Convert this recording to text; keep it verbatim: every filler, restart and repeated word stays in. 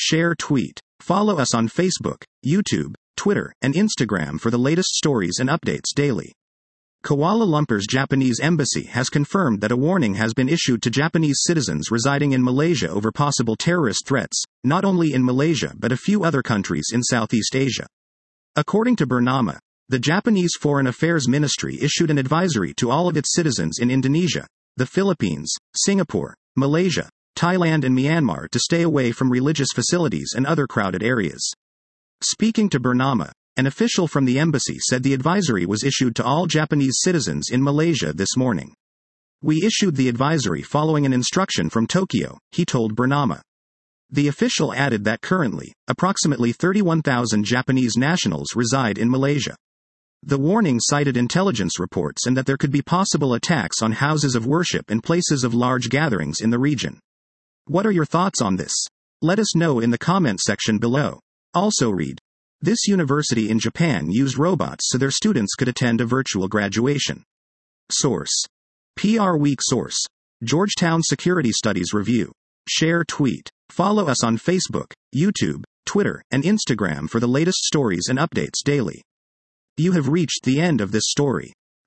share, tweet. Follow us on Facebook, YouTube, Twitter, and Instagram for the latest stories and updates daily. Kuala Lumpur's Japanese embassy has confirmed that a warning has been issued to Japanese citizens residing in Malaysia over possible terrorist threats, not only in Malaysia but a few other countries in Southeast Asia. According to Bernama, the Japanese Foreign Affairs Ministry issued an advisory to all of its citizens in Indonesia, the Philippines, Singapore, Malaysia, Thailand and Myanmar to stay away from religious facilities and other crowded areas. Speaking to Bernama, an official from the embassy said the advisory was issued to all Japanese citizens in Malaysia this morning. We issued the advisory following an instruction from Tokyo, he told Bernama. The official added that currently, approximately thirty-one thousand Japanese nationals reside in Malaysia. The warning cited intelligence reports and that there could be possible attacks on houses of worship and places of large gatherings in the region. What are your thoughts on this? Let us know in the comment section below. Also read. This university in Japan used robots so their students could attend a virtual graduation. Source. P R Week. Source. Georgetown Security Studies Review. Share, tweet. Follow us on Facebook, YouTube, Twitter, and Instagram for the latest stories and updates daily. You have reached the end of this story.